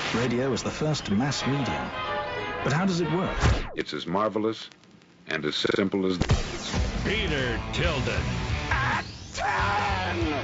Radio is the first mass medium. But how does it work? It's as marvelous and as simple as... Peter Tilden. At 10!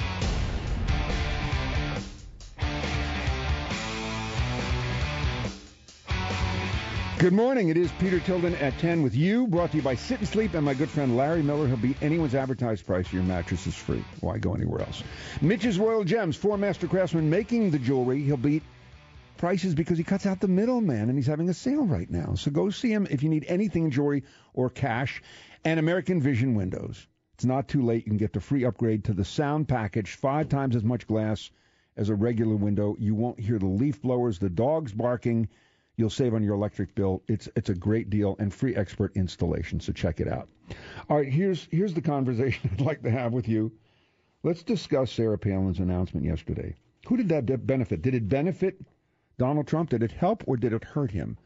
Good morning. It is Peter Tilden at 10 with you, brought to you by Sit and Sleep and my good friend Larry Miller. He'll beat anyone's advertised price. Your mattress is free. Why go anywhere else? Mitch's Royal Gems, 4 master craftsmen making the jewelry. He'll beat prices because he cuts out the middleman, and he's having a sale right now. So go see him if you need anything in jewelry or cash. And American Vision Windows. It's not too late. You can get the free upgrade to the sound package, 5 times as much glass as a regular window. You won't hear the leaf blowers, the dogs barking. You'll save on your electric bill. It's a great deal and free expert installation, so check it out. All right, here's the conversation I'd like to have with you. Let's discuss Sarah Palin's announcement yesterday. Who did that benefit? Did it benefit Donald Trump? Did it help or did it hurt him?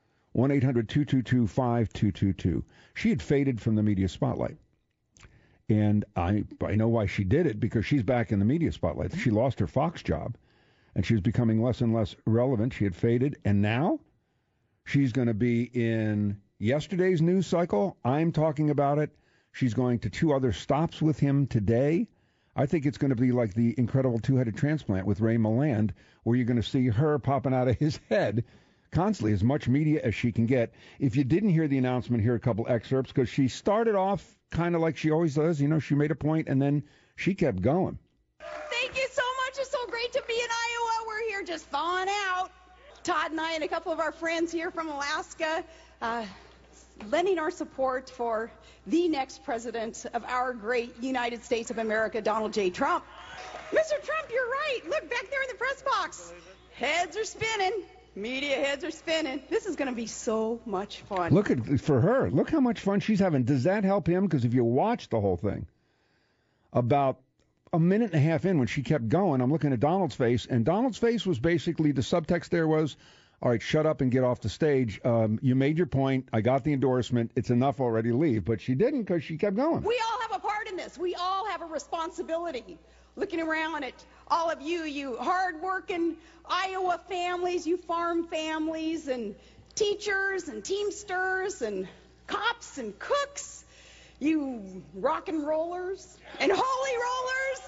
1-800-222-5222. She had faded from the media spotlight. And I know why she did it, because she's back in the media spotlight. She lost her Fox job, and she was becoming less and less relevant. She had faded, and now she's going to be in yesterday's news cycle. I'm talking about it. She's going to 2 other stops with him today. I think it's going to be like the incredible two-headed transplant with Ray Milland, where you're going to see her popping out of his head constantly, as much media as she can get. If you didn't hear the announcement, here are a couple excerpts, because she started off kind of like she always does. You know, she made a point, and then she kept going. Thank you so much. It's so great to be in Iowa. We're here just thawing out. Todd and I and a couple of our friends here from Alaska, lending our support for the next president of our great United States of America, Donald J. Trump. Mr. Trump, you're right. Look back there in the press box. Heads are spinning. Media heads are spinning. This is going to be so much fun. Look for her. Look how much fun she's having. Does that help him? Because if you watch the whole thing, about a minute and a half in, when she kept going, I'm looking at Donald's face, and Donald's face was basically, the subtext there was, all right, shut up and get off the stage. You made your point. I got the endorsement. It's enough already. Leave. But she didn't, because she kept going. We all have a part in this. We all have a responsibility. Looking around at all of you, you hard-working Iowa families, you farm families, and teachers and teamsters and cops and cooks, you rock and rollers and holy rollers,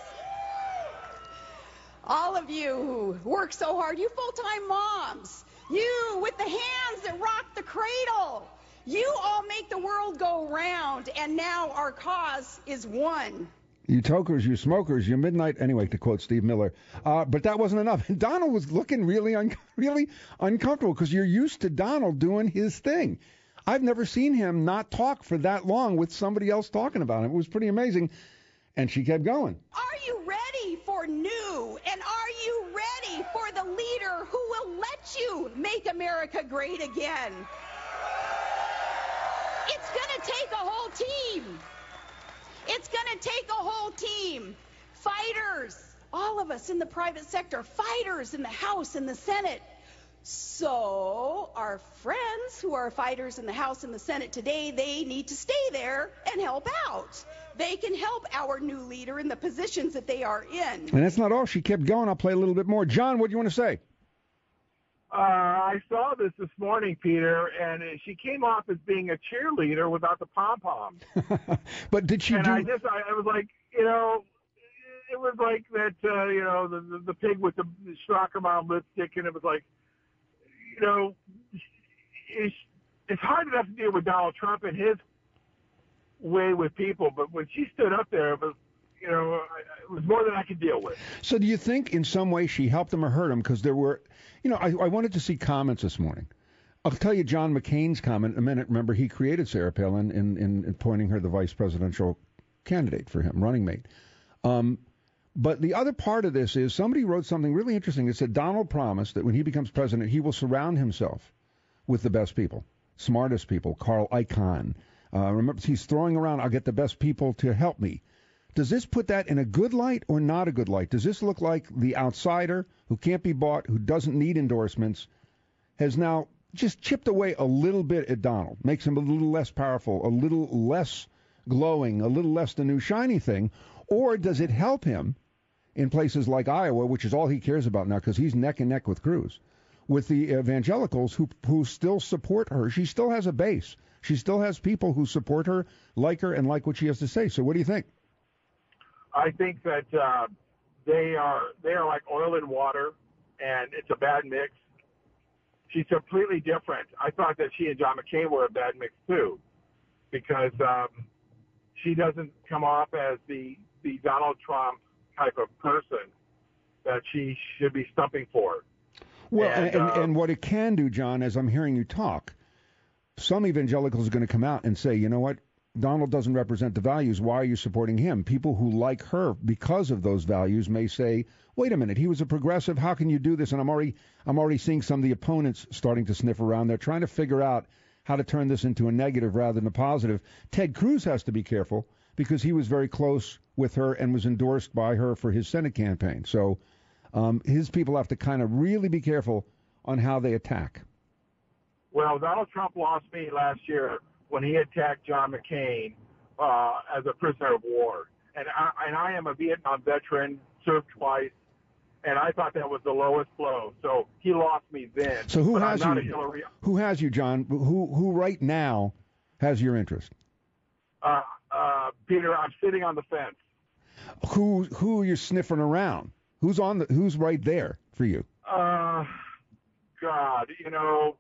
all of you who work so hard, you full-time moms, you with the hands that rock the cradle, you all make the world go round, and now our cause is one. You tokers, you smokers, you midnight. Anyway, to quote Steve Miller. But that wasn't enough. And Donald was looking really uncomfortable, because you're used to Donald doing his thing. I've never seen him not talk for that long with somebody else talking about him. It was pretty amazing. And she kept going. Are you ready for new? And are you ready for the leader who will let you make America great again? It's going to take a whole team. It's going to take a whole team. Fighters, all of us in the private sector, fighters in the House and the Senate. So our friends who are fighters in the House and the Senate today, they need to stay there and help out. They can help our new leader in the positions that they are in. And that's not all. She kept going. I'll play a little bit more. John, what do you want to say? I saw this morning, Peter, and she came off as being a cheerleader without the pom-poms. But did she I was like, you know, it was like that, you know, the pig with the Strackermouth lipstick, and it was like, you know, it's hard enough to deal with Donald Trump and his way with people, but when she stood up there, it was, you know, it was more than I could deal with. So do you think in some way she helped him or hurt him? Because there were, you know, I wanted to see comments this morning. I'll tell you John McCain's comment in a minute. Remember, he created Sarah Palin in appointing her the vice presidential candidate for him, running mate. But the other part of this is somebody wrote something really interesting. It said Donald promised that when he becomes president, he will surround himself with the best people, smartest people, Carl Icahn. Remember, he's throwing around, I'll get the best people to help me. Does this put that in a good light or not a good light? Does this look like the outsider who can't be bought, who doesn't need endorsements, has now just chipped away a little bit at Donald, makes him a little less powerful, a little less glowing, a little less the new shiny thing? Or does it help him in places like Iowa, which is all he cares about now because he's neck and neck with Cruz? with the evangelicals who still support her. She still has a base. She still has people who support her, and like what she has to say. So what do you think? I think that they are like oil and water, and it's a bad mix. She's completely different. I thought that she and John McCain were a bad mix too, because she doesn't come off as the Donald Trump type of person that she should be stumping for. Well, and what it can do, John, as I'm hearing you talk, some evangelicals are going to come out and say, you know what, Donald doesn't represent the values. Why are you supporting him? People who like her because of those values may say, wait a minute, he was a progressive. How can you do this? And I'm already seeing some of the opponents starting to sniff around. They're trying to figure out how to turn this into a negative rather than a positive. Ted Cruz has to be careful because he was very close with her and was endorsed by her for his Senate campaign. So his people have to kind of really be careful on how they attack. Well, Donald Trump lost me last year when he attacked John McCain as a prisoner of war. And I am a Vietnam veteran, served twice, and I thought that was the lowest blow. So he lost me then. So who has you? Hillary. Who has you, John? Who right now has your interest? Peter, I'm sitting on the fence. Who are you sniffing around? Who's right there for you? God, you know.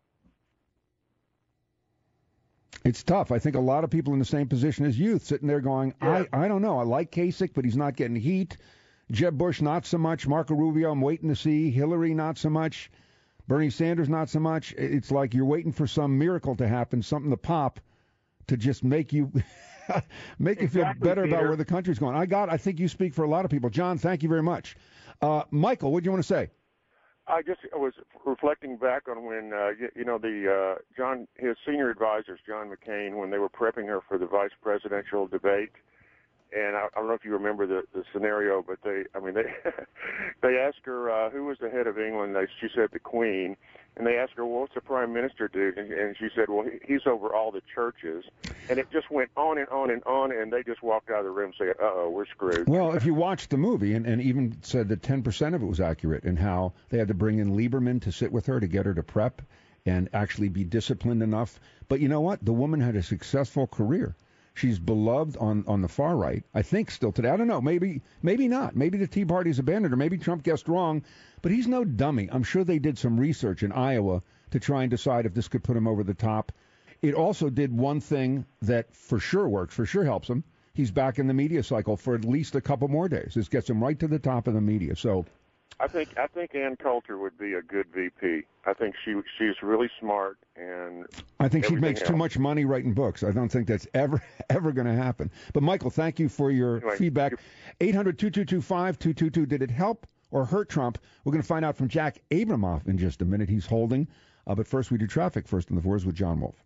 It's tough. I think a lot of people in the same position as you, sitting there going, yeah. I don't know. I like Kasich, but he's not getting heat. Jeb Bush, not so much. Marco Rubio, I'm waiting to see. Hillary, not so much. Bernie Sanders, not so much. It's like you're waiting for some miracle to happen, something to pop, to just make you feel better about where the country's going. I think you speak for a lot of people. John, thank you very much. Michael, what do you want to say? I was reflecting back on when, his senior advisors, John McCain, when they were prepping her for the vice presidential debate. And I don't know if you remember the scenario, but they asked her who was the head of England. She said the Queen. And they asked her, well, what's the prime minister do? And she said, well, he's over all the churches. And it just went on and on and on, and they just walked out of the room saying, uh-oh, we're screwed. Well, if you watched the movie and even said that 10% of it was accurate and how they had to bring in Lieberman to sit with her to get her to prep and actually be disciplined enough. But you know what? The woman had a successful career. She's beloved on the far right, I think, still today. I don't know. Maybe not. Maybe the Tea Party's abandoned her. Maybe Trump guessed wrong. But he's no dummy. I'm sure they did some research in Iowa to try and decide if this could put him over the top. It also did one thing that for sure works, for sure helps him. He's back in the media cycle for at least a couple more days. This gets him right to the top of the media. So I think Ann Coulter would be a good VP. I think she's really smart, and I think she makes too much money writing books. I don't think that's ever going to happen. But Michael, thank you for your feedback. 800-2225-222. Did it help or hurt Trump? We're going to find out from Jack Abramoff in just a minute. He's holding. But first, we do traffic first on the fours with John Wolf.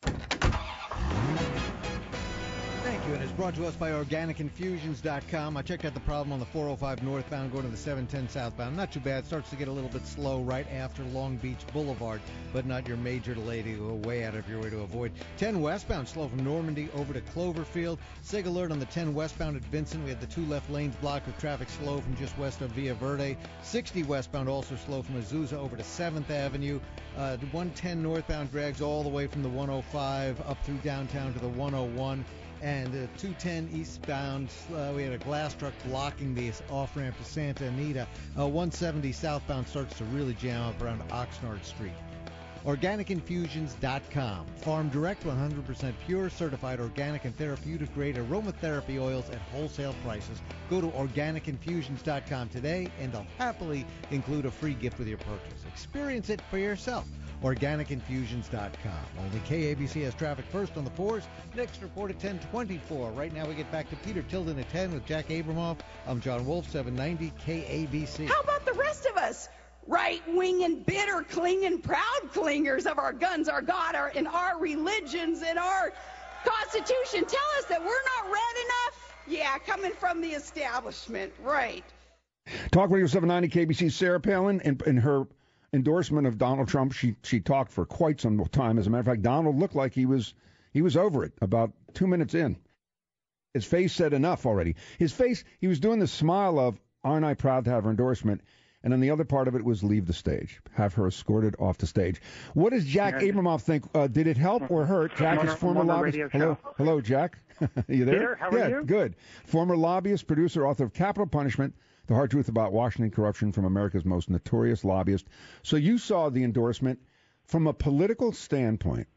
And it's brought to us by OrganicInfusions.com. I checked out the problem on the 405 northbound going to the 710 southbound. Not too bad. Starts to get a little bit slow right after Long Beach Boulevard, but not your major delay to go way out of your way to avoid. 10 westbound slow from Normandy over to Cloverfield. SIG alert on the 10 westbound at Vincent. We had the 2 left lanes blocked with traffic slow from just west of Villa Verde. 60 westbound also slow from Azusa over to 7th Avenue. The 110 northbound drags all the way from the 105 up through downtown to the 101. And 210 eastbound, we had a glass truck blocking the off-ramp to Santa Anita. 170 southbound starts to really jam up around Oxnard Street. OrganicInfusions.com. Farm Direct, 100% pure, certified organic and therapeutic-grade aromatherapy oils at wholesale prices. Go to OrganicInfusions.com today, and they'll happily include a free gift with your purchase. Experience it for yourself. OrganicInfusions.com. Only KABC has traffic first on the fours. Next report at 10:24. Right now we get back to Peter Tilden at 10 with Jack Abramoff. I'm John Wolf, 790 KABC. How about the rest of us? Right-wing and bitter, clinging, proud clingers of our guns, our God, and our religions and our Constitution. Tell us that we're not red enough? Yeah, coming from the establishment, right. Talk Radio 790 KBC. Sarah Palin, in her endorsement of Donald Trump, she talked for quite some time. As a matter of fact, Donald looked like he was over it about 2 minutes in. His face said enough already. His face, he was doing the smile of, aren't I proud to have her endorsement? and then the other part of it was leave the stage, have her escorted off the stage. What does Jack Abramoff think? Did it help or hurt? Jack is former lobbyist. Hello, Jack. You there? Peter, how are you? Good. Former lobbyist, producer, author of Capital Punishment, The Hard Truth About Washington Corruption from America's Most Notorious Lobbyist. So you saw the endorsement. From a political standpoint,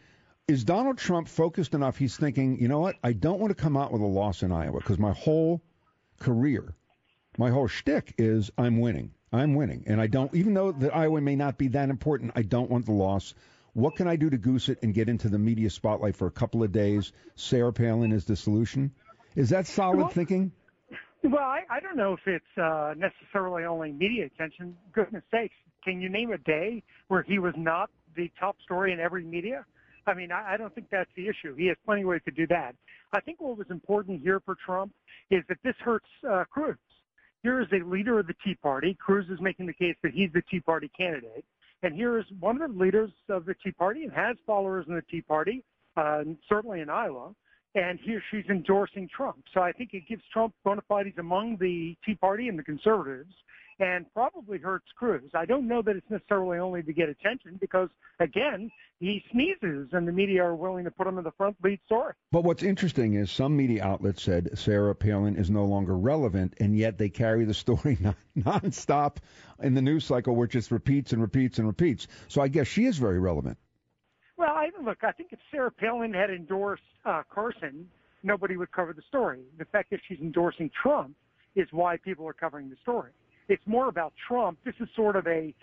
is Donald Trump focused enough? He's thinking, you know what? I don't want to come out with a loss in Iowa because my whole career, my whole shtick is I'm winning. And I don't, even though that Iowa may not be that important, I don't want the loss. What can I do to goose it and get into the media spotlight for a couple of days? Sarah Palin is the solution. Is that solid thinking? Well, I don't know if it's necessarily only media attention. Goodness sakes, can you name a day where he was not the top story in every media? I mean, I don't think that's the issue. He has plenty of ways to do that. I think what was important here for Trump is that this hurts Cruz. Here is a leader of the Tea Party. Cruz is making the case that he's the Tea Party candidate. And here is one of the leaders of the Tea Party and has followers in the Tea Party, certainly in Iowa. And here she's endorsing Trump. So I think it gives Trump bona fides among the Tea Party and the conservatives and probably hurts Cruz. I don't know that it's necessarily only to get attention because, again, he sneezes and the media are willing to put him in the front lead story. But what's interesting is some media outlets said Sarah Palin is no longer relevant, and yet they carry the story nonstop in the news cycle, where it just repeats and repeats and repeats. So I guess she is very relevant. Well, I think if Sarah Palin had endorsed Carson, nobody would cover the story. The fact that she's endorsing Trump is why people are covering the story. It's more about Trump. This is sort of a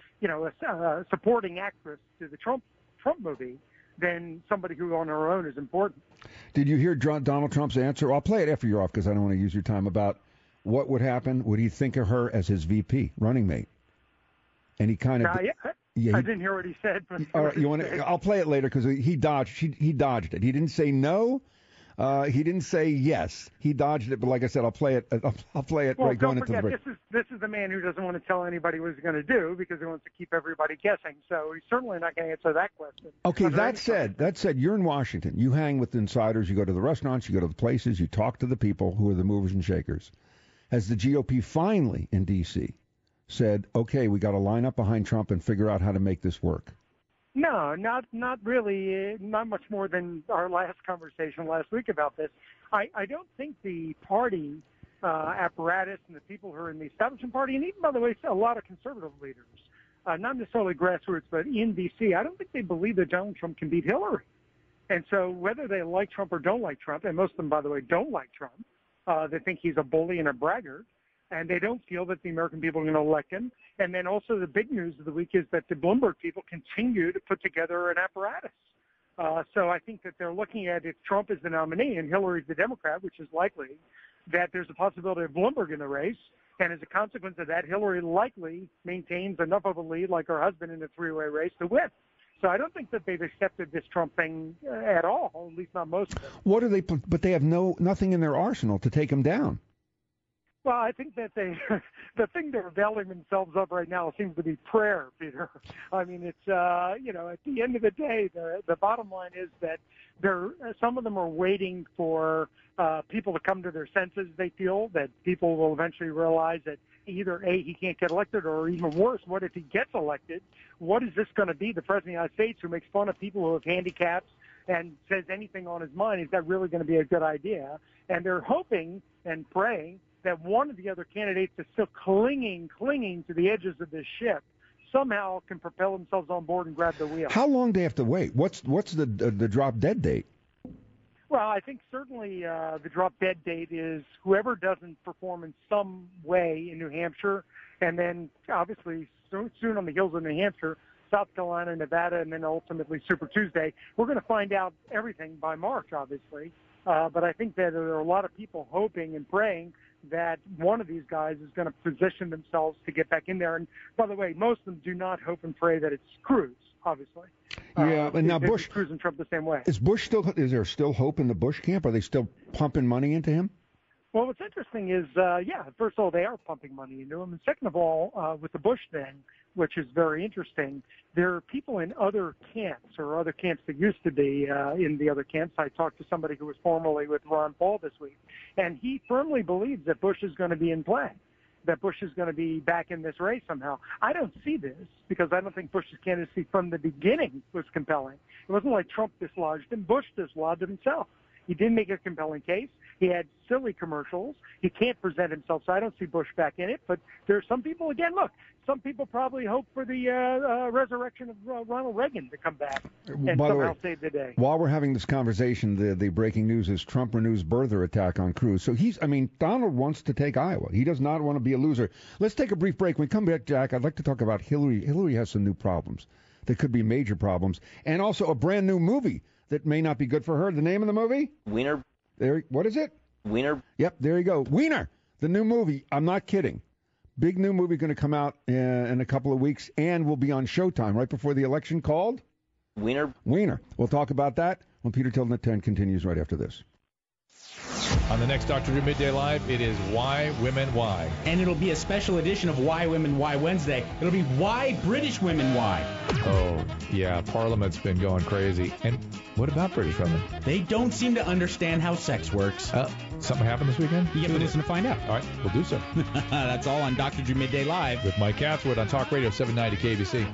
supporting actress to the Trump movie than somebody who on her own is important. Did you hear Donald Trump's answer? I'll play it after you're off because I don't want to use your time, about what would happen. Would he think of her as his VP, running mate? And he kind of... I didn't hear what he said. But all right, you want to? I'll play it later because he dodged. He dodged it. He didn't say no. He didn't say yes. He dodged it. But like I said, I'll play it. I'll play it right going into the break. This is the man who doesn't want to tell anybody what he's going to do because he wants to keep everybody guessing. So he's certainly not going to answer that question. Okay, that said, you're in Washington. You hang with insiders. You go to the restaurants. You go to the places. You talk to the people who are the movers and shakers. Has the GOP finally in D.C. said, okay, we got to line up behind Trump and figure out how to make this work? No, not really. Not much more than our last conversation last week about this. I don't think the party apparatus and the people who are in the establishment party, and even, by the way, a lot of conservative leaders, not necessarily grassroots, but in D.C., I don't think they believe that Donald Trump can beat Hillary. And so whether they like Trump or don't like Trump, and most of them, by the way, don't like Trump, they think he's a bully and a braggart, and they don't feel that the American people are going to elect him. And then also the big news of the week is that the Bloomberg people continue to put together an apparatus. So I think that they're looking at, if Trump is the nominee and Hillary's the Democrat, which is likely, that there's a possibility of Bloomberg in the race. And as a consequence of that, Hillary likely maintains enough of a lead, like her husband, in a three-way race to win. So I don't think that they've accepted this Trump thing at all, at least not most of them. What are they? But they have nothing in their arsenal to take him down. Well, I think that the thing they're availing themselves of right now seems to be prayer, Peter. I mean, it's, at the end of the day, the bottom line is that some of them are waiting for people to come to their senses. They feel that people will eventually realize that either, A, he can't get elected, or even worse, what if he gets elected? What is this going to be? The President of the United States, who makes fun of people who have handicaps and says anything on his mind, is that really going to be a good idea? And they're hoping and praying that one of the other candidates is still clinging to the edges of this ship somehow can propel themselves on board and grab the wheel. How long do they have to wait? What's the drop dead date? Well, I think certainly the drop dead date is whoever doesn't perform in some way in New Hampshire, and then obviously soon on the heels of New Hampshire, South Carolina, Nevada, and then ultimately Super Tuesday. We're going to find out everything by March, obviously. But I think that there are a lot of people hoping and praying that one of these guys is going to position themselves to get back in there. And by the way, most of them do not hope and pray that it's Cruz, obviously. Yeah, and now Bush, Cruz and Trump the same way. Is there still hope in the Bush camp? Are they still pumping money into him? Well, what's interesting is, first of all, they are pumping money into him. And second of all, with the Bush thing, which is very interesting, there are people in other camps, or other camps that used to be in the other camps. I talked to somebody who was formerly with Ron Paul this week, and he firmly believes that Bush is going to be in play. that Bush is going to be back in this race somehow. I don't see this because I don't think Bush's candidacy from the beginning was compelling. It wasn't like Trump dislodged him. Bush dislodged himself. He didn't make a compelling case. He had silly commercials. He can't present himself, so I don't see Bush back in it. But there are some people, again, look, some people probably hope for the resurrection of Ronald Reagan to come back and somehow save the day. While we're having this conversation, the breaking news is Trump renews birther attack on Cruz. So Donald wants to take Iowa. He does not want to be a loser. Let's take a brief break. When we come back, Jack, I'd like to talk about Hillary. Hillary has some new problems. That could be major problems. And also a brand new movie that may not be good for her. The name of the movie? Wiener. What is it? Wiener. Yep, there you go. Wiener, the new movie. I'm not kidding. Big new movie going to come out in a couple of weeks and will be on Showtime right before the election called? Wiener. We'll talk about that when Peter Tilden at 10 continues right after this. On the next Dr. Drew Midday Live, it is Why Women Why. And it'll be a special edition of Why Women Why Wednesday. It'll be Why British Women Why. Oh, yeah, Parliament's been going crazy. And what about British women? They don't seem to understand how sex works. Something happened this weekend? You have to listen to find out. All right, we'll do so. That's all on Dr. Drew Midday Live. With Mike Catswood on Talk Radio 790 KBC.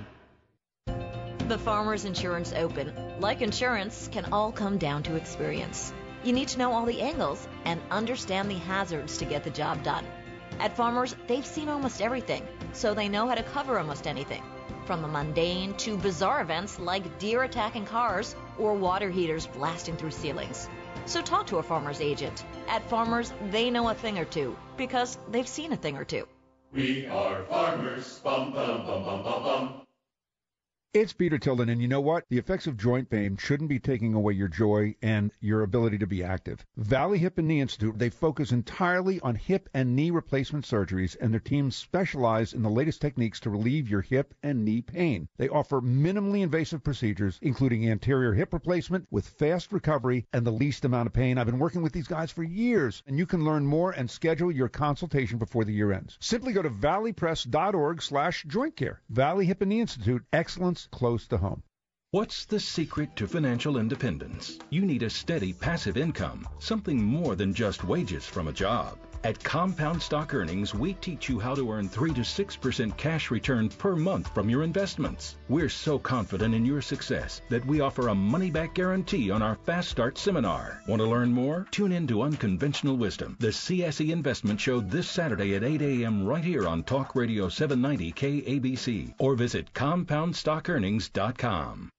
The Farmers Insurance Open, like insurance, can all come down to experience. You need to know all the angles and understand the hazards to get the job done. At Farmers, they've seen almost everything, so they know how to cover almost anything, from the mundane to bizarre events like deer attacking cars or water heaters blasting through ceilings. So talk to a Farmers agent. At Farmers, they know a thing or two because they've seen a thing or two. We are farmers. Bum, bum, bum, bum, bum, bum. It's Peter Tilden, and you know what? The effects of joint pain shouldn't be taking away your joy and your ability to be active. Valley Hip and Knee Institute, they focus entirely on hip and knee replacement surgeries, and their teams specialize in the latest techniques to relieve your hip and knee pain. They offer minimally invasive procedures, including anterior hip replacement with fast recovery and the least amount of pain. I've been working with these guys for years, and you can learn more and schedule your consultation before the year ends. Simply go to valleypress.org/joint care. Valley Hip and Knee Institute, excellence close to home. What's the secret to financial independence? You need a steady passive income, something more than just wages from a job. At Compound Stock Earnings, we teach you how to earn 3 to 6% cash return per month from your investments. We're so confident in your success that we offer a money-back guarantee on our Fast Start seminar. Want to learn more? Tune in to Unconventional Wisdom, the CSE Investment Show this Saturday at 8 a.m. right here on Talk Radio 790 KABC, or visit CompoundStockEarnings.com.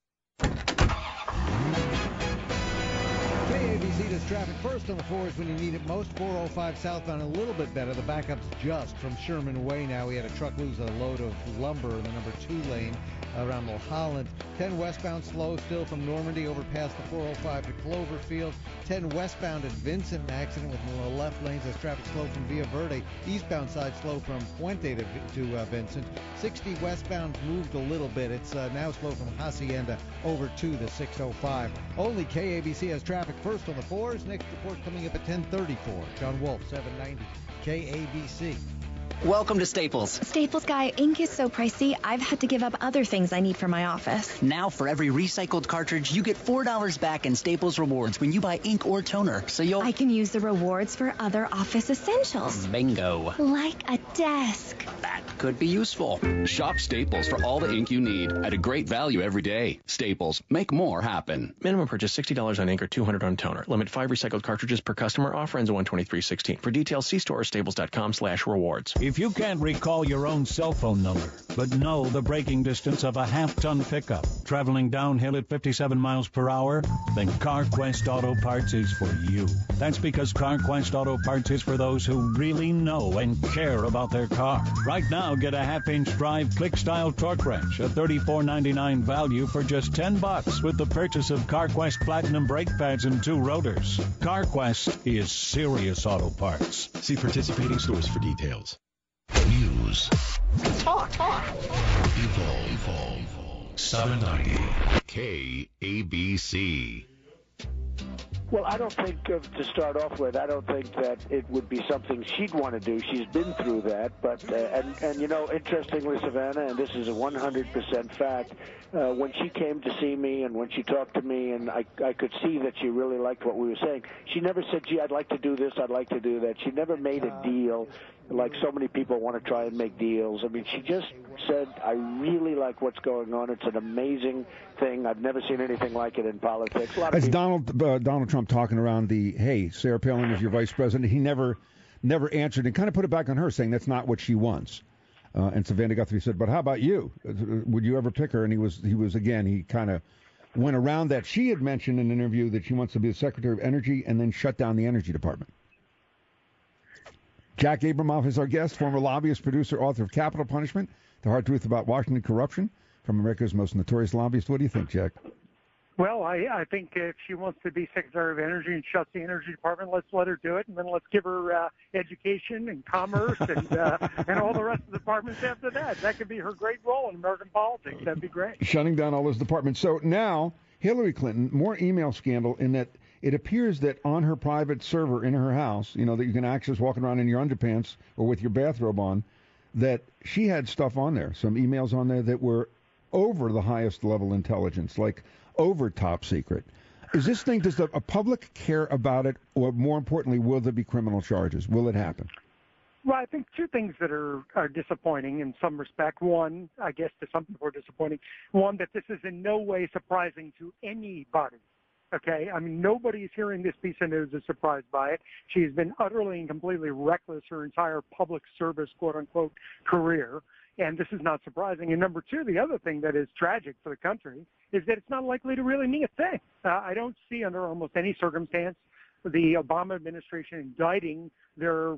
KABC does traffic first on the fours when you need it most. 405 southbound a little bit better. The backup's just from Sherman Way now. We had a truck lose a load of lumber in the number 2 lane around Mulholland. 10 westbound slow still from Normandy over past the 405 to Cloverfield. 10 westbound at Vincent, an accident with the left lanes as traffic slow from Villa Verde. Eastbound side slow from Puente to Vincent. 60 westbound moved a little bit. It's now slow from Hacienda over to the 605. Only KABC has traffic first on the fours. Next report coming up at 10:34. John Wolf, 790 KABC. Welcome to Staples. Staples guy, ink is so pricey, I've had to give up other things I need for my office. Now for every recycled cartridge, you get $4 back in Staples Rewards when you buy ink or toner. So I can use the rewards for other office essentials. Bingo. Like a desk. That could be useful. Shop Staples for all the ink you need at a great value every day. Staples. Make more happen. Minimum purchase $60 on ink or $200 on toner. Limit 5 recycled cartridges per customer. Offer ends 1/23/16. For details, see store or staples.com/rewards. If you can't recall your own cell phone number, but know the braking distance of a half-ton pickup traveling downhill at 57 miles per hour, then CarQuest Auto Parts is for you. That's because CarQuest Auto Parts is for those who really know and care about their car. Right now, get a half-inch drive click-style torque wrench, a $34.99 value for just $10 with the purchase of CarQuest Platinum brake pads and 2 rotors. CarQuest is serious auto parts. See participating stores for details. News. Talk. Evolve. 790 KABC. Well, I don't think, to start off with, I don't think that it would be something she'd want to do. She's been through that. But, and you know, interestingly, Savannah, and this is a 100% fact, when she came to see me and when she talked to me, and I could see that she really liked what we were saying, she never said, gee, I'd like to do this, I'd like to do that. She never made a deal. like so many people want to try and make deals. I mean, she just said, I really like what's going on. It's an amazing thing. I've never seen anything like it in politics. As Donald Trump talking around the, hey, Sarah Palin is your vice president, he never answered and kind of put it back on her, saying that's not what she wants. And Savannah Guthrie said, but how about you? Would you ever pick her? And he kind of went around that. She had mentioned in an interview that she wants to be the Secretary of Energy and then shut down the Energy Department. Jack Abramoff is our guest, former lobbyist, producer, author of Capital Punishment, The Hard Truth About Washington Corruption, from America's most notorious lobbyist. What do you think, Jack? Well, I think if she wants to be Secretary of Energy and shuts the Energy Department, let's let her do it, and then let's give her education and commerce and all the rest of the departments after that. That could be her great role in American politics. That'd be great. Shutting down all those departments. So now, Hillary Clinton, more email scandal in that it appears that on her private server in her house, you know, that you can access walking around in your underpants or with your bathrobe on, that she had stuff on there, some emails on there that were over the highest level intelligence, like over top secret. Is this thing, does the public care about it, or more importantly, will there be criminal charges? Will it happen? Well, I think two things that are disappointing in some respect. One, I guess to some people are disappointing. One, that this is in no way surprising to anybody. Okay, I mean, nobody is hearing this piece of news is surprised by it. She has been utterly and completely reckless her entire public service, quote-unquote, career, and this is not surprising. And number two, the other thing that is tragic for the country is that it's not likely to really mean a thing. I don't see under almost any circumstance the Obama administration indicting their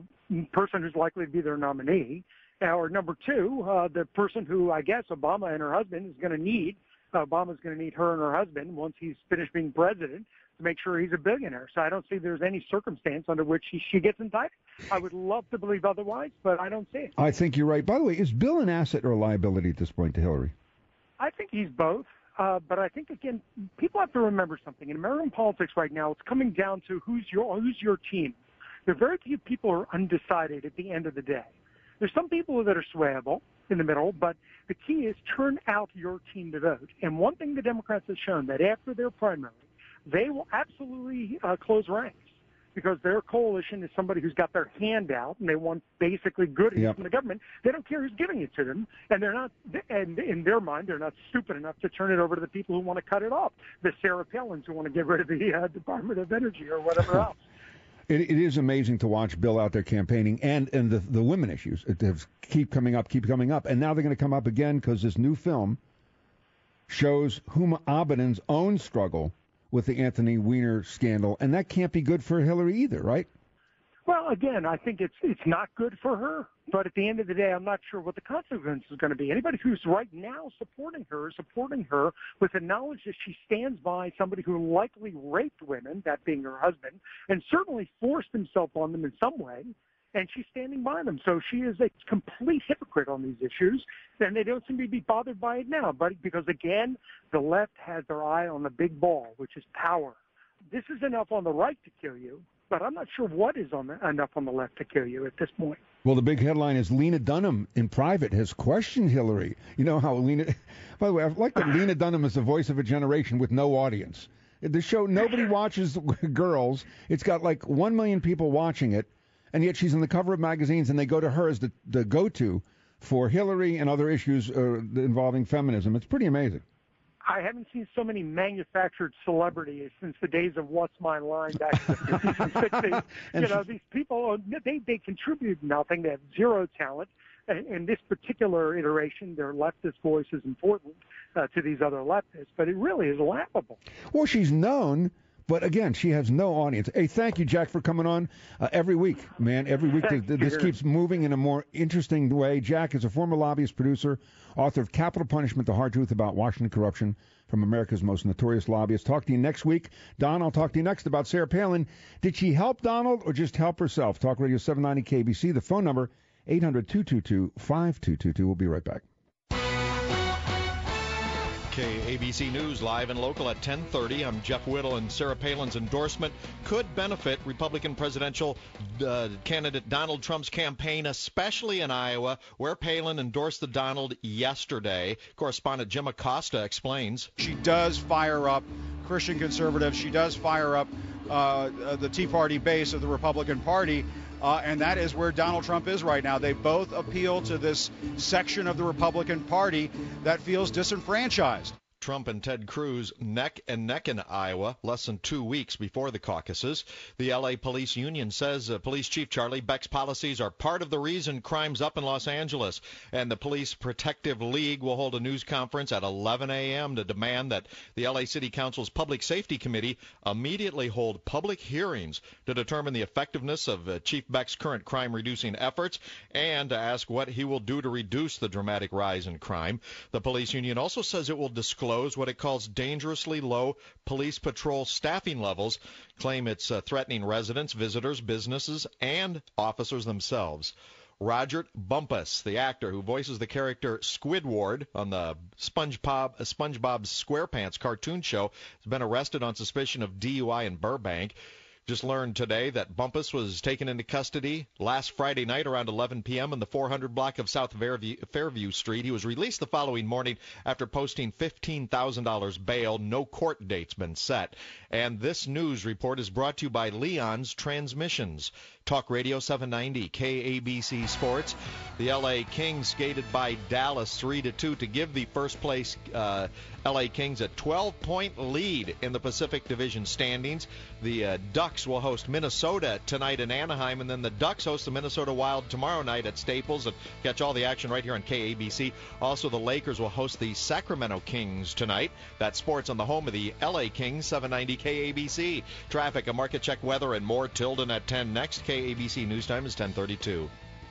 person who's likely to be their nominee, or number two, the person who I guess Obama and her husband is going to need. Obama's going to need her and her husband once he's finished being president to make sure he's a billionaire. So I don't see there's any circumstance under which she gets indicted. I would love to believe otherwise, but I don't see it. I think you're right. By the way, is Bill an asset or a liability at this point to Hillary? I think he's both. But I think, again, people have to remember something. In American politics right now, it's coming down to who's your team. There are very few people who are undecided at the end of the day. There's some people that are swayable in the middle, but the key is turn out your team to vote. And one thing the Democrats have shown, that after their primary, they will absolutely close ranks, because their coalition is somebody who's got their hand out and they want basically goodies from the government. They don't care who's giving it to them, and they're not. And in their mind, they're not stupid enough to turn it over to the people who want to cut it off, the Sarah Palins who want to get rid of the Department of Energy or whatever else. It is amazing to watch Bill out there campaigning, and the women issues keep coming up, and now they're going to come up again because this new film shows Huma Abedin's own struggle with the Anthony Weiner scandal, and that can't be good for Hillary either, right? Well, again, I think it's not good for her, but at the end of the day, I'm not sure what the consequence is going to be. Anybody who's right now supporting her with the knowledge that she stands by somebody who likely raped women, that being her husband, and certainly forced himself on them in some way, and she's standing by them. So she is a complete hypocrite on these issues, and they don't seem to be bothered by it now. But because, again, the left has their eye on the big ball, which is power. This is enough on the right to kill you, but I'm not sure what is enough on the left to kill you at this point. Well, the big headline is Lena Dunham in private has questioned Hillary. You know how Lena... By the way, I like that Lena Dunham is the voice of a generation with no audience. The show, nobody watches Girls. It's got like 1 million people watching it, and yet she's on the cover of magazines, and they go to her as the go-to for Hillary and other issues involving feminism. It's pretty amazing. I haven't seen so many manufactured celebrities since the days of What's My Line back in the 50s and 60s. You know, these people, they contribute nothing. They have zero talent. In this particular iteration, their leftist voice is important to these other leftists, but it really is laughable. Well, she's known, but again, she has no audience. Hey, thank you, Jack, for coming on every week, man. Every week, this keeps moving in a more interesting way. Jack is a former lobbyist, producer, author of Capital Punishment, The Hard Truth About Washington Corruption, from America's most notorious lobbyists. Talk to you next week. Don, I'll talk to you next about Sarah Palin. Did she help Donald or just help herself? Talk Radio 790 KBC. The phone number, 800-222-5222. We'll be right back. ABC News live and local at 10:30. I'm Jeff Whittle, and Sarah Palin's endorsement could benefit Republican presidential candidate Donald Trump's campaign, especially in Iowa, where Palin endorsed the Donald yesterday. Correspondent Jim Acosta explains. She does fire up Christian conservatives. She does fire up the Tea Party base of the Republican Party. And that is where Donald Trump is right now. They both appeal to this section of the Republican Party that feels disenfranchised. Trump and Ted Cruz neck and neck in Iowa, less than 2 weeks before the caucuses. The L.A. Police Union says Police Chief Charlie Beck's policies are part of the reason crime's up in Los Angeles. And the Police Protective League will hold a news conference at 11 a.m. to demand that the L.A. City Council's Public Safety Committee immediately hold public hearings to determine the effectiveness of Chief Beck's current crime-reducing efforts and to ask what he will do to reduce the dramatic rise in crime. The police union also says it will disclose what it calls dangerously low police patrol staffing levels, claim it's threatening residents, visitors, businesses, and officers themselves. Roger Bumpus, the actor who voices the character Squidward on the SpongeBob SquarePants cartoon show, has been arrested on suspicion of DUI in Burbank. Just learned today that Bumpus was taken into custody last Friday night around 11 p.m. in the 400 block of South Fairview Street. He was released the following morning after posting $15,000 bail. No court date's been set. And this news report is brought to you by Leon's Transmissions. Talk Radio 790, KABC Sports. The L.A. Kings skated by Dallas 3-2 to give the first place L.A. Kings a 12-point lead in the Pacific Division standings. The Ducks will host Minnesota tonight in Anaheim, and then the Ducks host the Minnesota Wild tomorrow night at Staples. And catch all the action right here on KABC. Also, the Lakers will host the Sacramento Kings tonight. That's sports on the home of the L.A. Kings, 790 KABC. Traffic, a market check, weather, and more. Tilden at 10 next. KABC News Time is 10:32.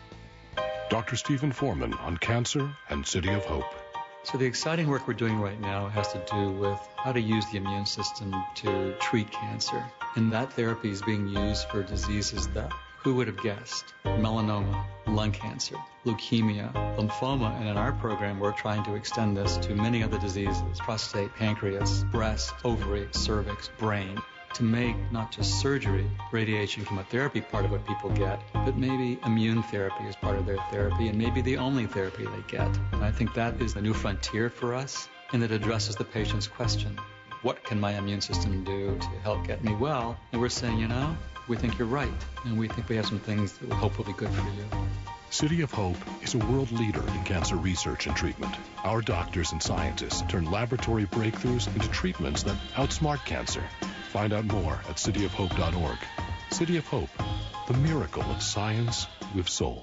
Dr. Stephen Foreman on cancer and City of Hope. So the exciting work we're doing right now has to do with how to use the immune system to treat cancer. And that therapy is being used for diseases that, who would have guessed? Melanoma, lung cancer, leukemia, lymphoma, and in our program we're trying to extend this to many other diseases: prostate, pancreas, breast, ovary, cervix, brain. To make not just surgery, radiation, chemotherapy part of what people get, but maybe immune therapy is part of their therapy and maybe the only therapy they get. And I think that is the new frontier for us, and it addresses the patient's question: what can my immune system do to help get me well? And we're saying, we think you're right, and we think we have some things that we hope will be good for you. City of Hope is a world leader in cancer research and treatment. Our doctors and scientists turn laboratory breakthroughs into treatments that outsmart cancer. Find out more at cityofhope.org. City of Hope, the miracle of science with soul.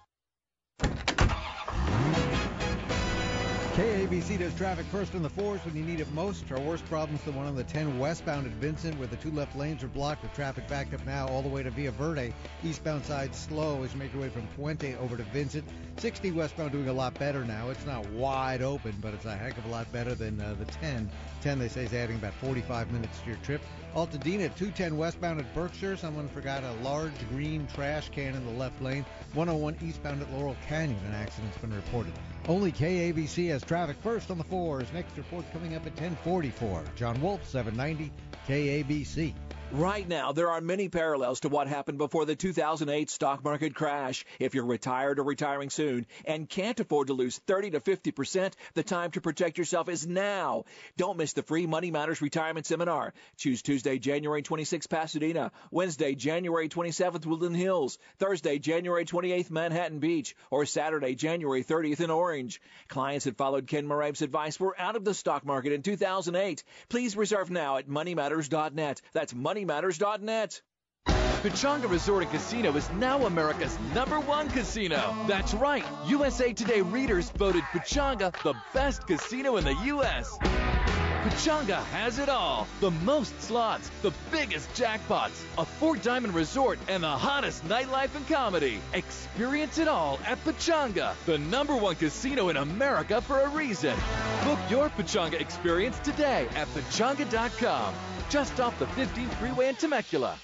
KABC does traffic first on the 4s when you need it most. Our worst problem's the one on the 10 westbound at Vincent, where the two left lanes are blocked with traffic backed up now all the way to Via Verde. Eastbound side slow as you make your way from Puente over to Vincent. 60 westbound doing a lot better now. It's not wide open, but it's a heck of a lot better than the 10. 10, they say, is adding about 45 minutes to your trip. Altadena, 210 westbound at Berkshire. Someone forgot a large green trash can in the left lane. 101 eastbound at Laurel Canyon. An accident's been reported. Only KABC has traffic first on the 4s. Next report coming up at 10:44. John Wolf, 790 KABC. Right now, there are many parallels to what happened before the 2008 stock market crash. If you're retired or retiring soon and can't afford to lose 30 to 50%, the time to protect yourself is now. Don't miss the free Money Matters Retirement Seminar. Choose Tuesday, January 26th, Pasadena. Wednesday, January 27th, Woodland Hills. Thursday, January 28th, Manhattan Beach. Or Saturday, January 30th in Orange. Clients that followed Ken Moraib's advice were out of the stock market in 2008. Please reserve now at moneymatters.net. That's moneymatters.net. Pechanga Resort and Casino is now America's #1 casino. That's right. USA Today readers voted Pechanga the best casino in the U.S. Pechanga has it all. The most slots, the biggest jackpots, a 4-diamond resort, and the hottest nightlife and comedy. Experience it all at Pechanga, the #1 casino in America for a reason. Book your Pechanga experience today at Pechanga.com. Just off the 15 freeway in Temecula.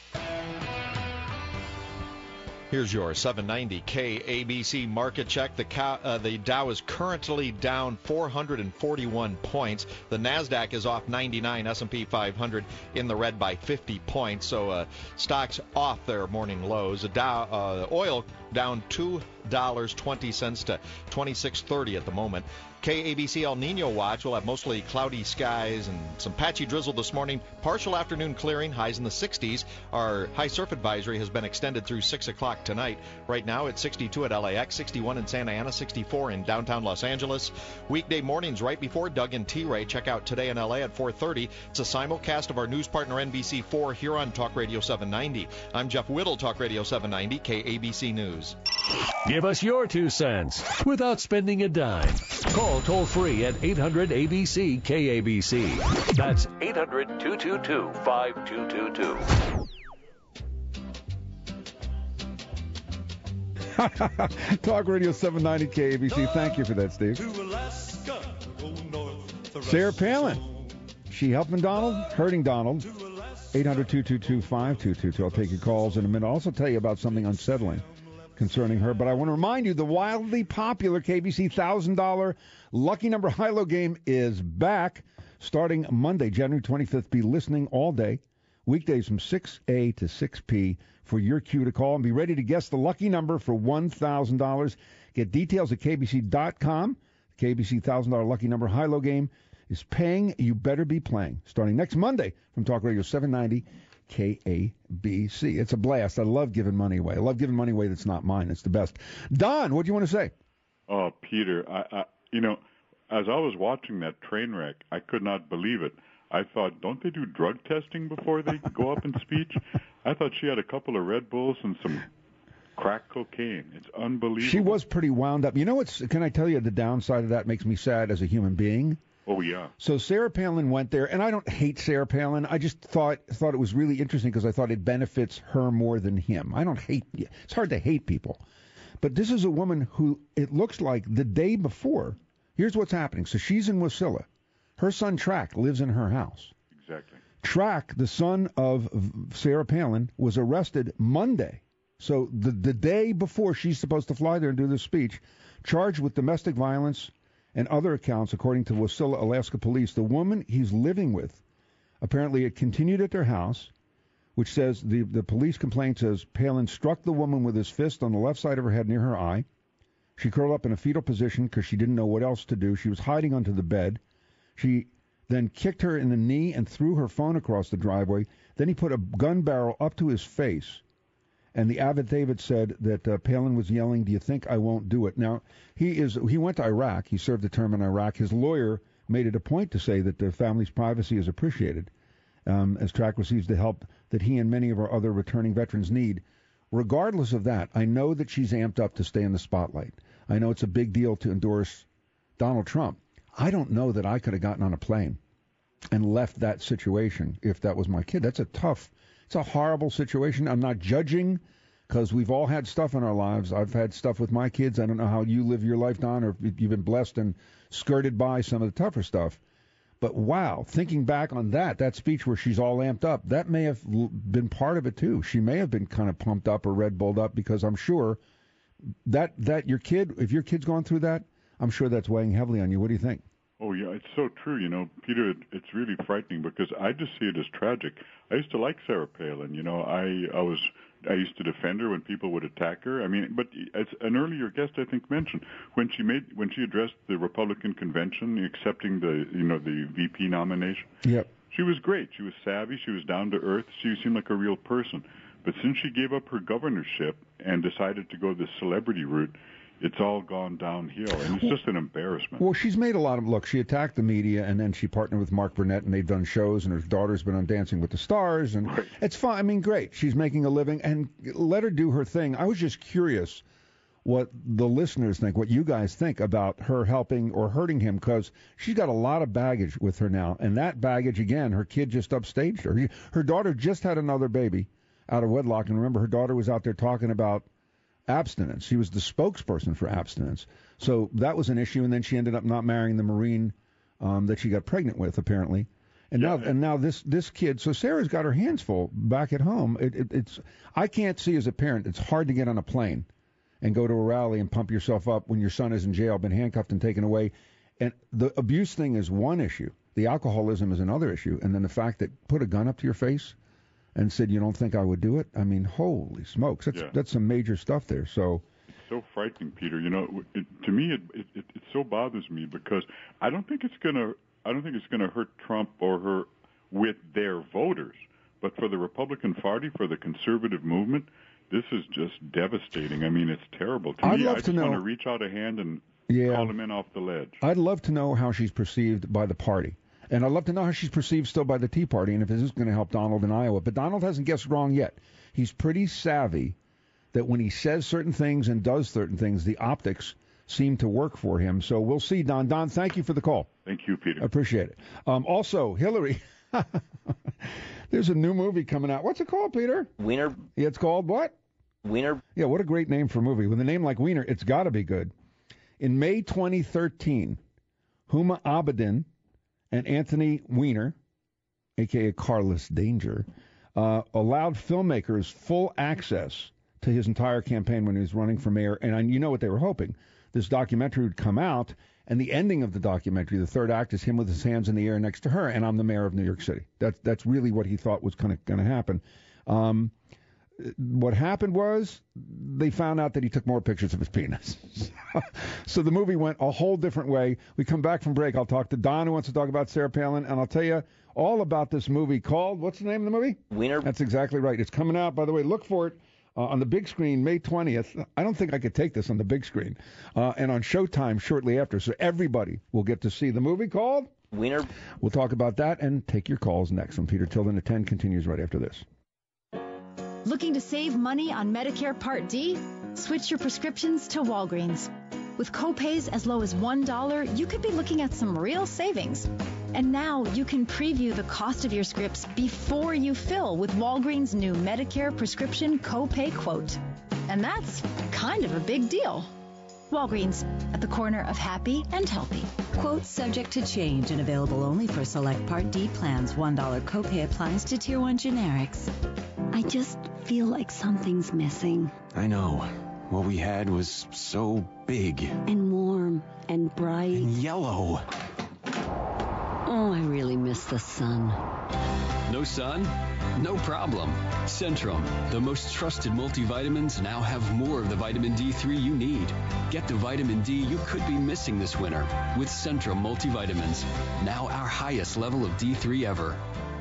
Here's your 790 KABC market check. The Dow is currently down 441 points. The NASDAQ is off 99. S&P 500 in the red by 50 points. So stocks off their morning lows. The oil down $2.20 to $26.30 at the moment. KABC El Nino watch will have mostly cloudy skies and some patchy drizzle this morning. Partial afternoon clearing, highs in the 60s. Our high surf advisory has been extended through 6 o'clock tonight. Right now it's 62 at LAX, 61 in Santa Ana, 64 in downtown Los Angeles. Weekday mornings right before Doug and T-Ray. Check out Today in LA at 4:30. It's a simulcast of our news partner NBC4 here on Talk Radio 790. I'm Jeff Whittle, Talk Radio 790, KABC News. Give us your 2 cents without spending a dime. Call toll-free at 800-ABC-KABC. That's 800-222-5222. Talk Radio 790 KABC. Thank you for that, Steve. Sarah Palin. She helping Donald? Hurting Donald. 800-222-5222. I'll take your calls in a minute. I'll also tell you about something unsettling concerning her. But I want to remind you, the wildly popular KBC $1,000 Lucky Number High-Low game is back starting Monday, January 25th. Be listening all day, weekdays from 6A to 6P for your cue to call and be ready to guess the lucky number for $1,000. Get details at KBC.com. KBC $1,000 Lucky Number High-Low game is paying. You better be playing. Starting next Monday from Talk Radio 790 KABC. It's a blast. I love giving money away. I love giving money away that's not mine. It's the best. Don, what do you want to say? Oh, Peter, I as I was watching that train wreck, I could not believe it. I thought, don't they do drug testing before they go up in speech? I thought she had a couple of Red Bulls and some crack cocaine. It's unbelievable. She was pretty wound up. You know what's? Can I tell you the downside of that makes me sad as a human being? Oh, yeah. So Sarah Palin went there, and I don't hate Sarah Palin. I just thought it was really interesting because I thought it benefits her more than him. I don't hate. It's hard to hate people. But this is a woman who, it looks like the day before, here's what's happening. So she's in Wasilla. Her son, Track, lives in her house. Exactly. Track, the son of Sarah Palin, was arrested Monday. So the day before she's supposed to fly there and do this speech, charged with domestic violence and other accounts, according to Wasilla, Alaska police. The woman he's living with, apparently it continued at their house, which says the police complaint says Palin struck the woman with his fist on the left side of her head near her eye. She curled up in a fetal position because she didn't know what else to do. She was hiding under the bed. She then kicked her in the knee and threw her phone across the driveway. Then he put a gun barrel up to his face. And the affidavit said that Palin was yelling, "Do you think I won't do it?" Now, he went to Iraq. He served a term in Iraq. His lawyer made it a point to say that the family's privacy is appreciated as Track receives the help that he and many of our other returning veterans need. Regardless of that, I know that she's amped up to stay in the spotlight. I know it's a big deal to endorse Donald Trump. I don't know that I could have gotten on a plane and left that situation if that was my kid. It's a horrible situation. I'm not judging because we've all had stuff in our lives. I've had stuff with my kids. I don't know how you live your life, Don, or if you've been blessed and skirted by some of the tougher stuff. But wow, thinking back on that speech where she's all amped up, that may have been part of it too. She may have been kind of pumped up or Red Bulled up because I'm sure that your kid, if your kid's going through that, I'm sure that's weighing heavily on you. What do you think? Oh, yeah, it's so true. You know, Peter, it's really frightening because I just see it as tragic. I used to like Sarah Palin. You know, I used to defend her when people would attack her. I mean, but as an earlier guest, I think, mentioned, when she addressed the Republican convention accepting the VP nomination, yep, she was great. She was savvy. She was down to earth. She seemed like a real person. But since she gave up her governorship and decided to go the celebrity route, it's all gone downhill, and it's just an embarrassment. Well, she's made a lot of... Look, she attacked the media, and then she partnered with Mark Burnett, and they've done shows, and her daughter's been on Dancing with the Stars, and right. It's fine. I mean, great. She's making a living, and let her do her thing. I was just curious what the listeners think, what you guys think about her helping or hurting him, because she's got a lot of baggage with her now, and that baggage, again, her kid just upstaged her. Her daughter just had another baby out of wedlock, and remember, her daughter was out there talking about abstinence. She was the spokesperson for abstinence. So that was an issue, and then she ended up not marrying the Marine that she got pregnant with, apparently. And now this kid, so Sarah's got her hands full back at home. It's I can't see as a parent, it's hard to get on a plane and go to a rally and pump yourself up when your son is in jail, been handcuffed and taken away. And the abuse thing is one issue. The alcoholism is another issue. And then the fact that put a gun up to your face, and said, "You don't think I would do it?" I mean, holy smokes, that's some major stuff there. So it's so frightening, Peter. You know, to me, it so bothers me because I don't think it's gonna hurt Trump or her with their voters, but for the Republican Party, for the conservative movement, this is just devastating. I mean, it's terrible. To me, I just want to reach out a hand and call them in off the ledge. I'd love to know how she's perceived by the party. And I'd love to know how she's perceived still by the Tea Party and if this is going to help Donald in Iowa. But Donald hasn't guessed wrong yet. He's pretty savvy that when he says certain things and does certain things, the optics seem to work for him. So we'll see, Don. Don, thank you for the call. Thank you, Peter. I appreciate it. Also, Hillary, there's a new movie coming out. What's it called, Peter? Wiener. Yeah, it's called what? Wiener. Yeah, what a great name for a movie. With a name like Wiener, it's got to be good. In May 2013, Huma Abedin and Anthony Weiner, a.k.a. Carlos Danger, allowed filmmakers full access to his entire campaign when he was running for mayor. And you know what they were hoping. This documentary would come out, and the ending of the documentary, the third act, is him with his hands in the air next to her, and I'm the mayor of New York City. That's really what he thought was going to happen. What happened was they found out that he took more pictures of his penis. So the movie went a whole different way. We come back from break. I'll talk to Don, who wants to talk about Sarah Palin, and I'll tell you all about this movie called, what's the name of the movie? Wiener. That's exactly right. It's coming out, by the way. Look for it on the big screen May 20th. I don't think I could take this on the big screen. And on Showtime shortly after. So everybody will get to see the movie called Wiener. We'll talk about that and take your calls next when Peter Tilden at 10 continues right after this. Looking to save money on Medicare Part D? Switch your prescriptions to Walgreens. With copays as low as $1, you could be looking at some real savings. And now you can preview the cost of your scripts before you fill with Walgreens' new Medicare prescription copay quote. And that's kind of a big deal. Walgreens, at the corner of happy and healthy. Quote subject to change and available only for select Part D plans. $1 copay applies to Tier 1 generics. I just feel like something's missing. I know. What we had was so big. And warm and bright. And yellow. Oh, I really miss the sun. No sun? No problem. Centrum, the most trusted multivitamins, now have more of the vitamin D3 you need. Get the vitamin D you could be missing this winter with Centrum multivitamins. Now our highest level of D3 ever.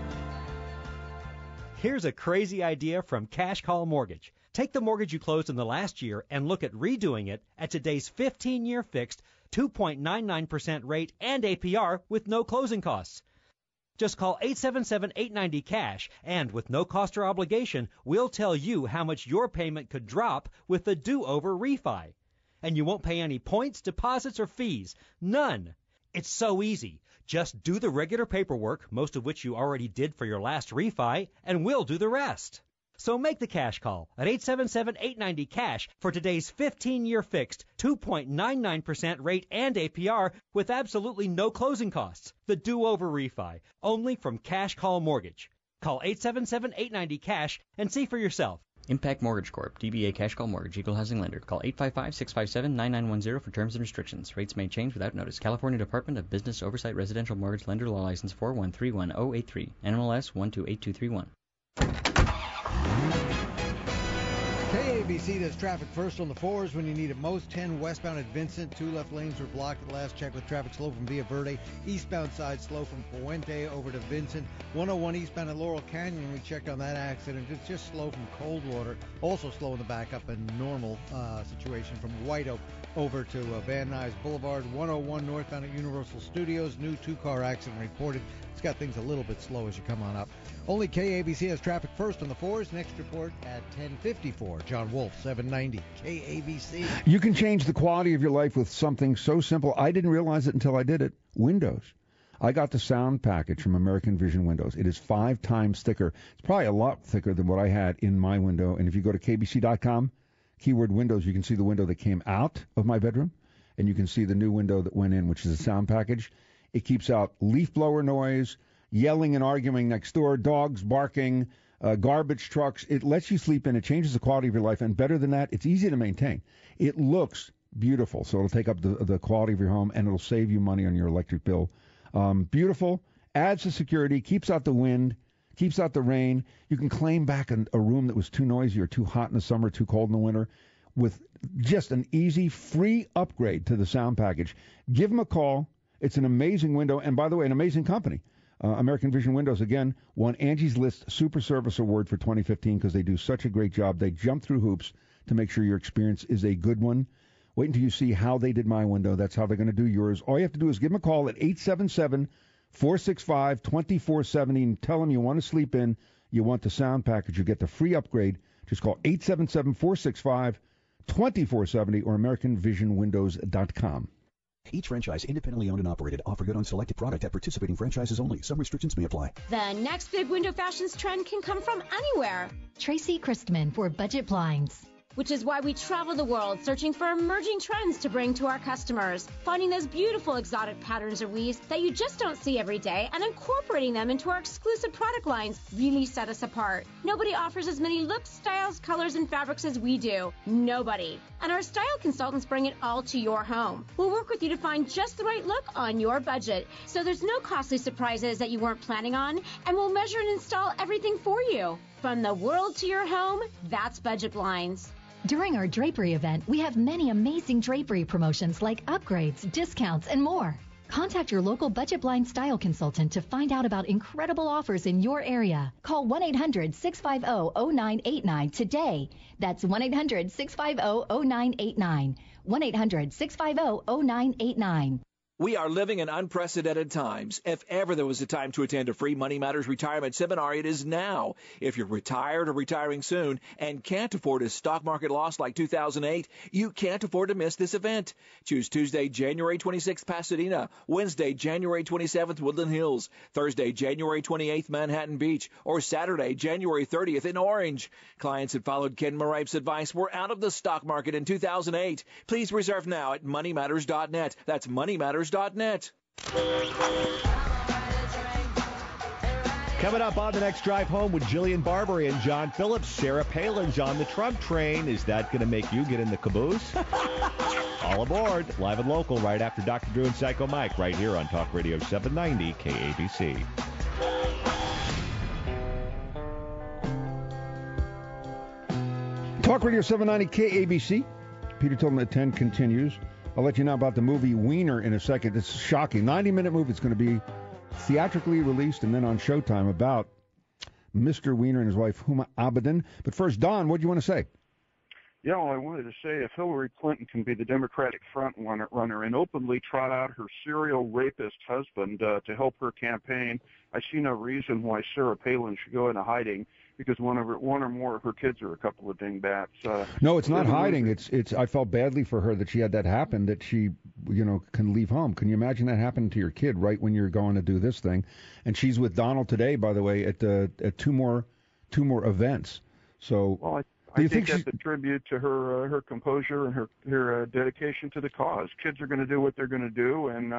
Here's a crazy idea from Cash Call Mortgage. Take the mortgage you closed in the last year and look at redoing it at today's 15-year fixed 2.99% rate and APR with no closing costs. Just call 877-890-CASH, and with no cost or obligation, we'll tell you how much your payment could drop with the do-over refi. And you won't pay any points, deposits, or fees. None. It's so easy. Just do the regular paperwork, most of which you already did for your last refi, and we'll do the rest. So make the cash call at 877-890-CASH for today's 15-year fixed 2.99% rate and APR with absolutely no closing costs. The do-over refi, only from Cash Call Mortgage. Call 877-890-CASH and see for yourself. Impact Mortgage Corp. DBA Cash Call Mortgage. Equal Housing Lender. Call 855-657-9910 for terms and restrictions. Rates may change without notice. California Department of Business Oversight Residential Mortgage Lender. Law License 4131083. NMLS 128231. KABC does traffic first on the 4s when you need it most. 10 westbound at Vincent. 2 left lanes were blocked at last check with traffic slow from Villa Verde. Eastbound side slow from Puente over to Vincent. 101 eastbound at Laurel Canyon. We checked on that accident. It's just slow from Coldwater. Also slow in the backup and normal situation from White Oak over to Van Nuys Boulevard. 101 northbound at Universal Studios. New 2-car accident reported. It's got things a little bit slow as you come on up. Only KABC has traffic first on the 4s. Next report at 10:54. John Wolf, 790 KABC. You can change the quality of your life with something so simple. I didn't realize it until I did it. Windows. I got the sound package from American Vision Windows. It is 5 times thicker. It's probably a lot thicker than what I had in my window. And if you go to KBC.com, keyword windows, you can see the window that came out of my bedroom. And you can see the new window that went in, which is a sound package. It keeps out leaf blower noise, yelling and arguing next door, dogs barking, garbage trucks. It lets you sleep in. It changes the quality of your life. And better than that, it's easy to maintain. It looks beautiful. So it'll take up the quality of your home, and it'll save you money on your electric bill. Beautiful, adds to security, keeps out the wind, keeps out the rain. You can claim back a room that was too noisy or too hot in the summer, too cold in the winter, with just an easy, free upgrade to the sound package. Give them a call. It's an amazing window, and by the way, an amazing company. American Vision Windows, again, won Angie's List Super Service Award for 2015 because they do such a great job. They jump through hoops to make sure your experience is a good one. Wait until you see how they did my window. That's how they're going to do yours. All you have to do is give them a call at 877-465-2470 and tell them you want to sleep in, you want the sound package, you get the free upgrade. Just call 877-465-2470 or AmericanVisionWindows.com. Each franchise independently owned and operated. Offer good on selected product at participating franchises only. Some restrictions may apply. The next big window fashions trend can come from anywhere. Tracy Christman for Budget Blinds. Which is why we travel the world searching for emerging trends to bring to our customers, finding those beautiful exotic patterns or weaves that you just don't see every day and incorporating them into our exclusive product lines really set us apart. Nobody offers as many looks, styles, colors, and fabrics as we do. Nobody. And our style consultants bring it all to your home. We'll work with you to find just the right look on your budget, so there's no costly surprises that you weren't planning on, and we'll measure and install everything for you. From the world to your home, that's Budget Blinds. During our drapery event, we have many amazing drapery promotions like upgrades, discounts, and more. Contact your local Budget Blind style consultant to find out about incredible offers in your area. Call 1-800-650-0989 today. That's 1-800-650-0989. 1-800-650-0989. We are living in unprecedented times. If ever there was a time to attend a free Money Matters retirement seminar, it is now. If you're retired or retiring soon and can't afford a stock market loss like 2008, you can't afford to miss this event. Choose Tuesday, January 26th, Pasadena, Wednesday, January 27th, Woodland Hills, Thursday, January 28th, Manhattan Beach, or Saturday, January 30th in Orange. Clients that followed Ken Maripe's advice were out of the stock market in 2008. Please reserve now at moneymatters.net. That's moneymatters.net. Coming up on the next drive home with Jillian Barbery and John Phillips, Sarah Palin's on the Trump train. Is that going to make you get in the caboose? All aboard, live and local, right after Dr. Drew and Psycho Mike, right here on Talk Radio 790 KABC. Talk Radio 790 KABC. Peter Tilden at 10 continues. I'll let you know about the movie Wiener in a second. It's shocking. 90-minute movie. It's going to be theatrically released and then on Showtime about Mr. Wiener and his wife, Huma Abedin. But first, Don, what do you want to say? Yeah, well, I wanted to say if Hillary Clinton can be the Democratic front runner and openly trot out her serial rapist husband to help her campaign, I see no reason why Sarah Palin should go into hiding because one or more of her kids are a couple of dingbats. No, it's not hiding. It's. I felt badly for her that she had that happen, that she, can leave home. Can you imagine that happening to your kid right when you're going to do this thing? And she's with Donald today, by the way, at two more events. So. Well, I think that's a tribute to her composure and her dedication to the cause. Kids are going to do what they're going to do, and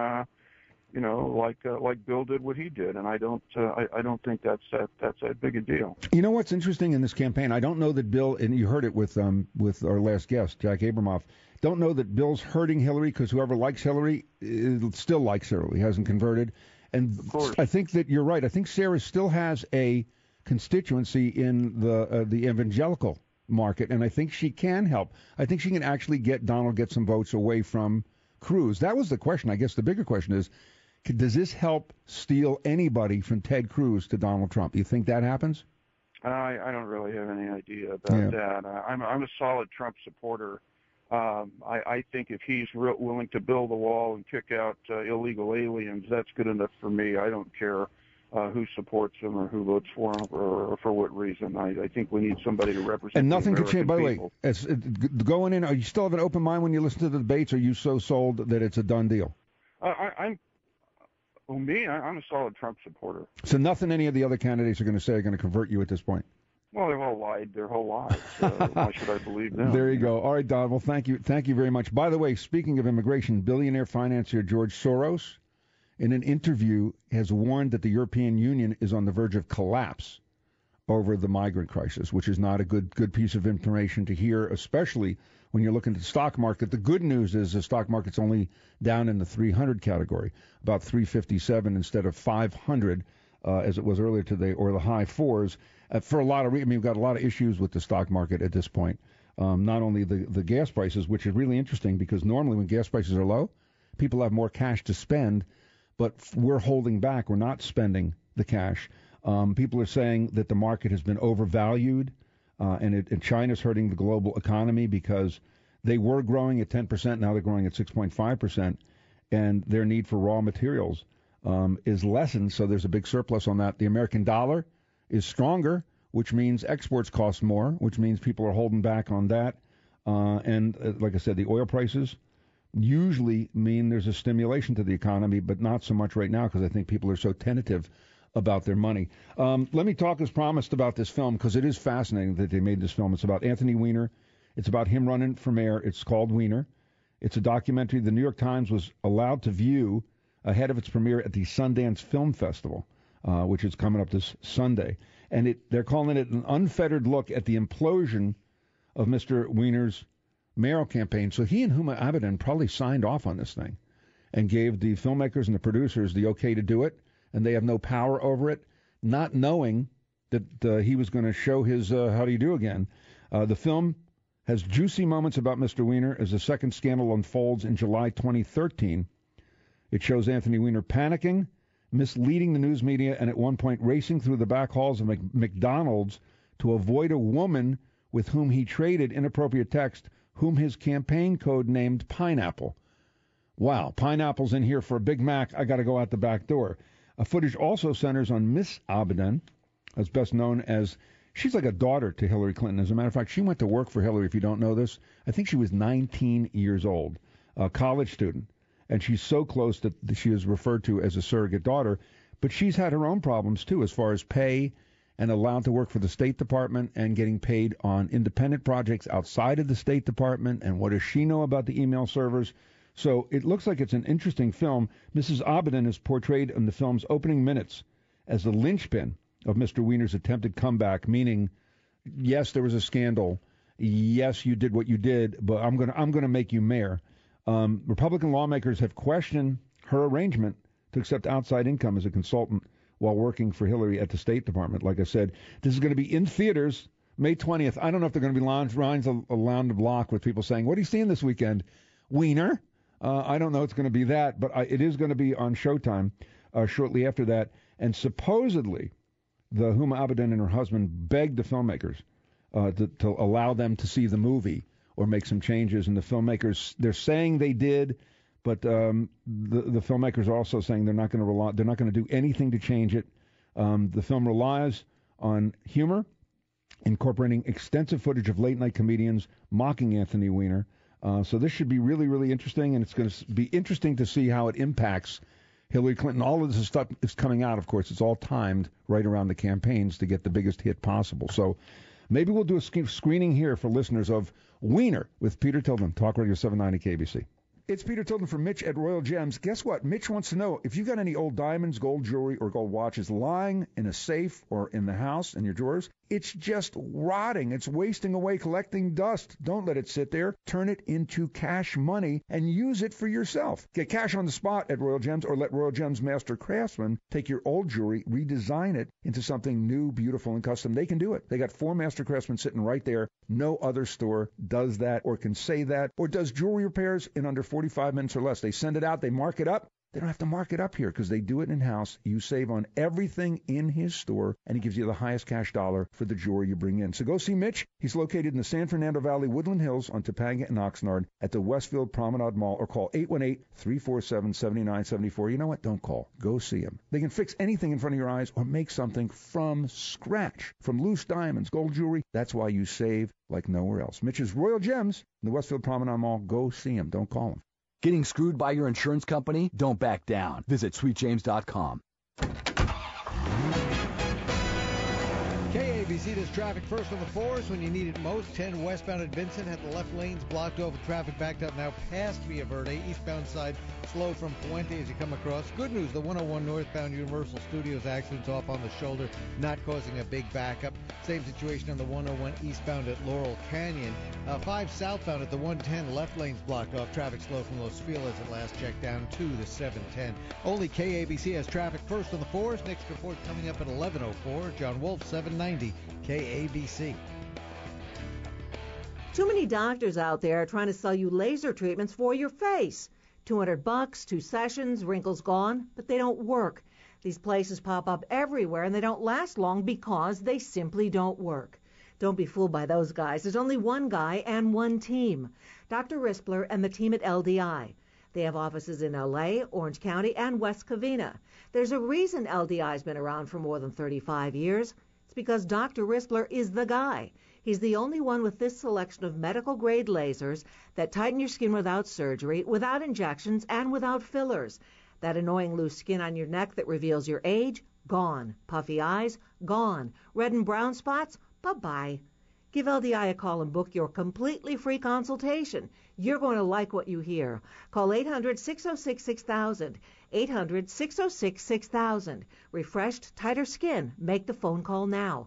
like Bill did what he did, and I don't think that's that big a deal. You know what's interesting in this campaign? I don't know that Bill, and you heard it with our last guest, Jack Abramoff. Don't know that Bill's hurting Hillary because whoever likes Hillary still likes Hillary, hasn't converted. And I think that you're right. I think Sarah still has a constituency in the evangelical market, and I think she can help. I think she can actually get some votes away from Cruz. That was the question. I guess the bigger question is, does this help steal anybody from Ted Cruz to Donald Trump? You think that happens? I don't really have any idea about that. I'm a solid Trump supporter. I think if he's willing to build a wall and kick out illegal aliens, that's good enough for me. I don't care who supports him or who votes for him or for what reason. I think we need somebody to represent. And nothing can could change. By the way, going in, are you still have an open mind when you listen to the debates? Or are you so sold that it's a done deal? I'm a solid Trump supporter. So nothing any of the other candidates are going to say are going to convert you at this point? Well, they've all lied their whole lives. Why should I believe them? There you go. All right, Don. Well, thank you very much. By the way, speaking of immigration, billionaire financier George Soros, in an interview, has warned that the European Union is on the verge of collapse over the migrant crisis, which is not a good piece of information to hear, especially when you're looking at the stock market. The good news is the stock market's only down in the 300 category, about 357 instead of 500. as it was earlier today, or the high 4s. For a lot of reasons, we've got a lot of issues with the stock market at this point. Not only the gas prices, which is really interesting because normally when gas prices are low, people have more cash to spend, but we're holding back. We're not spending the cash. People are saying that the market has been overvalued, and China's hurting the global economy because they were growing at 10%, now they're growing at 6.5%, and their need for raw materials is lessened, so there's a big surplus on that. The American dollar is stronger, which means exports cost more, which means people are holding back on that. And like I said, the oil prices usually mean there's a stimulation to the economy, but not so much right now because I think people are so tentative about their money. Let me talk as promised about this film because it is fascinating that they made this film. It's about Anthony Weiner. It's about him running for mayor. It's called Weiner. It's a documentary the New York Times was allowed to view ahead of its premiere at the Sundance Film Festival, which is coming up this Sunday. And they're calling it an unfettered look at the implosion of Mr. Weiner's mayoral campaign. So he and Huma Abedin probably signed off on this thing and gave the filmmakers and the producers the okay to do it, and they have no power over it, not knowing that he was going to show his how do you do again. The film has juicy moments about Mr. Weiner as the second scandal unfolds in July 2013. It shows Anthony Weiner panicking, misleading the news media, and at one point racing through the back halls of McDonald's to avoid a woman with whom he traded inappropriate text, whom his campaign code named Pineapple. Wow, pineapple's in here for a Big Mac. I got to go out the back door. Footage also centers on Miss Abedin, as best known as, she's like a daughter to Hillary Clinton. As a matter of fact, she went to work for Hillary, if you don't know this. I think she was 19 years old, a college student. And she's so close that she is referred to as a surrogate daughter. But she's had her own problems, too, as far as pay and allowed to work for the State Department and getting paid on independent projects outside of the State Department. And what does she know about the email servers? So it looks like it's an interesting film. Mrs. Abedin is portrayed in the film's opening minutes as the linchpin of Mr. Weiner's attempted comeback, meaning, yes, there was a scandal. Yes, you did what you did, but I'm going to make you mayor. Republican lawmakers have questioned her arrangement to accept outside income as a consultant while working for Hillary at the State Department. Like I said, this is going to be in theaters May 20th. I don't know if they're going to be lines around the block with people saying, what are you seeing this weekend? Weiner. I don't know it's going to be that, but it is going to be on Showtime shortly after that. And supposedly, the Huma Abedin and her husband begged the filmmakers to allow them to see the movie or make some changes. And the filmmakers, they're saying they did, but the filmmakers are also saying they're not going to do anything to change it. The film relies on humor, incorporating extensive footage of late-night comedians mocking Anthony Weiner. So this should be really, really interesting, and it's going to be interesting to see how it impacts Hillary Clinton. All of this stuff is coming out, of course. It's all timed right around the campaigns to get the biggest hit possible. So maybe we'll do a screening here for listeners of Weiner with Peter Tilden, Talk Radio 790 KBC. It's Peter Tilden from Mitch at Royal Gems. Guess what? Mitch wants to know if you've got any old diamonds, gold jewelry, or gold watches lying in a safe or in the house, in your drawers. It's just rotting. It's wasting away, collecting dust. Don't let it sit there. Turn it into cash money and use it for yourself. Get cash on the spot at Royal Gems, or let Royal Gems master craftsmen take your old jewelry, redesign it into something new, beautiful, and custom. They can do it. They got 4 master craftsmen sitting right there. No other store does that or can say that or does jewelry repairs in under 45 minutes or less. They send it out. They mark it up. They don't have to mark it up here because they do it in-house. You save on everything in his store, and he gives you the highest cash dollar for the jewelry you bring in. So go see Mitch. He's located in the San Fernando Valley, Woodland Hills on Topanga and Oxnard at the Westfield Promenade Mall, or call 818-347-7974. You know what? Don't call. Go see him. They can fix anything in front of your eyes or make something from scratch, from loose diamonds, gold jewelry. That's why you save like nowhere else. Mitch's Royal Gems in the Westfield Promenade Mall. Go see him. Don't call him. Getting screwed by your insurance company? Don't back down. Visit sweetjames.com. KABC KABC does traffic first on the 4s when you need it most. 10 westbound at Vincent had the left lanes blocked off with traffic backed up now past Villa Verde. Eastbound side slow from Puente as you come across. Good news, the 101 northbound Universal Studios accident's off on the shoulder, not causing a big backup. Same situation on the 101 eastbound at Laurel Canyon. 5 southbound at the 110, left lanes blocked off. Traffic slow from Los Feliz at last check down to the 710. Only KABC has traffic first on the 4s. Next report coming up at 11:04. John Wolf, 790 KABC. Too many doctors out there are trying to sell you laser treatments for your face. $200, 2 sessions, wrinkles gone, but they don't work. These places pop up everywhere and they don't last long because they simply don't work. Don't be fooled by those guys. There's only one guy and one team. Dr. Rispler and the team at LDI. They have offices in L.A., Orange County, and West Covina. There's a reason LDI's been around for more than 35 years. It's because Dr. Rispler is the guy. He's the only one with this selection of medical-grade lasers that tighten your skin without surgery, without injections, and without fillers. That annoying loose skin on your neck that reveals your age, gone. Puffy eyes, gone. Red and brown spots, bye-bye. Give LDI a call and book your completely free consultation. You're going to like what you hear. Call 800-606-6000. 800-606-6000. Refreshed, tighter skin. Make the phone call now.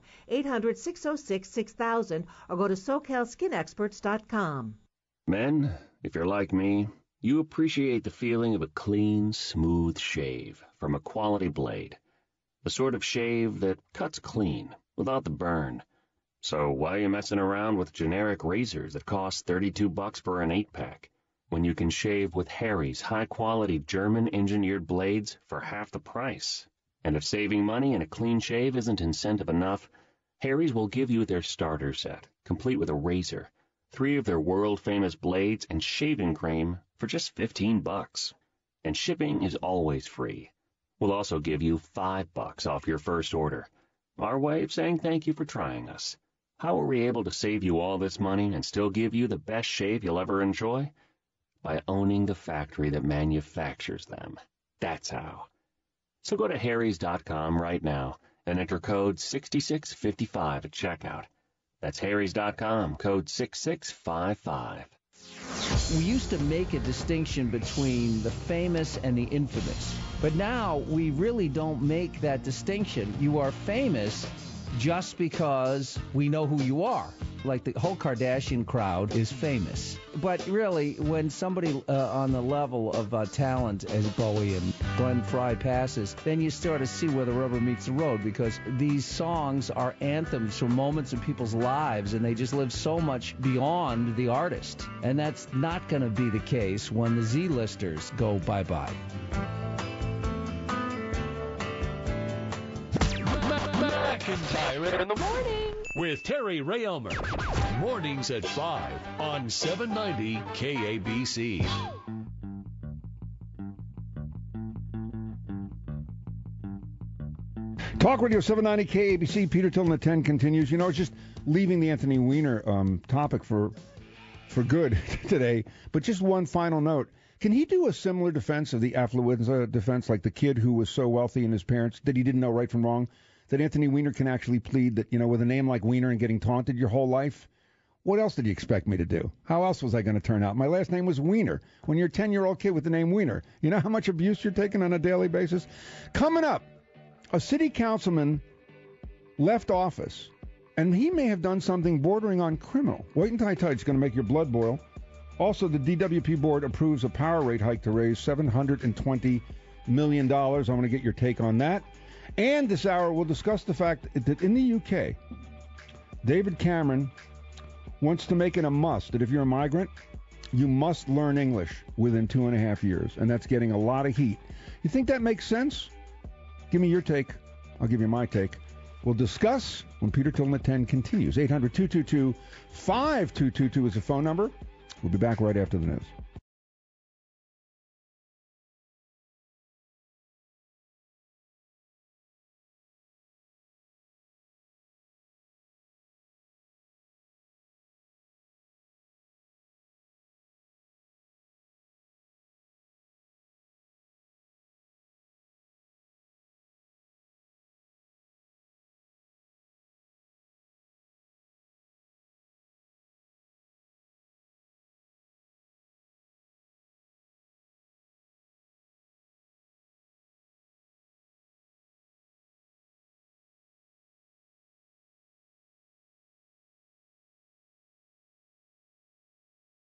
800-606-6000 or go to SoCalSkinExperts.com. Men, if you're like me, you appreciate the feeling of a clean, smooth shave from a quality blade. The sort of shave that cuts clean, without the burn. So why are you messing around with generic razors that cost $32 for an 8-pack, when you can shave with Harry's high-quality German-engineered blades for half the price? And if saving money and a clean shave isn't incentive enough, Harry's will give you their starter set, complete with a razor, 3 of their world-famous blades, and shaving cream for just $15. And shipping is always free. We'll also give you $5 off your first order. Our way of saying thank you for trying us. How are we able to save you all this money and still give you the best shave you'll ever enjoy? By owning the factory that manufactures them. That's how. So go to harrys.com right now and enter code 6655 at checkout. That's harrys.com, code 6655. We used to make a distinction between the famous and the infamous, but now we really don't make that distinction. You are famous just because we know who you are. Like the whole Kardashian crowd is famous. But really, when somebody on the level of talent as Bowie and Glenn Frey passes, then you start to see where the rubber meets the road, because these songs are anthems for moments in people's lives, and they just live so much beyond the artist. And that's not going to be the case when the Z-listers go bye-bye. McIntyre in the morning with Terry Ray Elmer. Mornings at 5 on 790 KABC. Talk Radio 790 KABC. Peter Tilden at 10 continues. You know, it's just leaving the Anthony Weiner topic for good today. But just one final note. Can he do a similar defense of the affluenza defense, like the kid who was so wealthy and his parents that he didn't know right from wrong? That Anthony Weiner can actually plead that, you know, with a name like Weiner and getting taunted your whole life, what else did you expect me to do? How else was I going to turn out? My last name was Weiner. When you're a 10-year-old kid with the name Weiner, you know how much abuse you're taking on a daily basis? Coming up, a city councilman left office, and he may have done something bordering on criminal. Wait until I tell you, it's going to make your blood boil. Also, the DWP board approves a power rate hike to raise $720 million. I want to get your take on that. And this hour, we'll discuss the fact that in the UK, David Cameron wants to make it a must that if you're a migrant, you must learn English within 2.5 years. And that's getting a lot of heat. You think that makes sense? Give me your take. I'll give you my take. We'll discuss when Peter Tilden at 10 continues. 800-222-5222 is the phone number. We'll be back right after the news.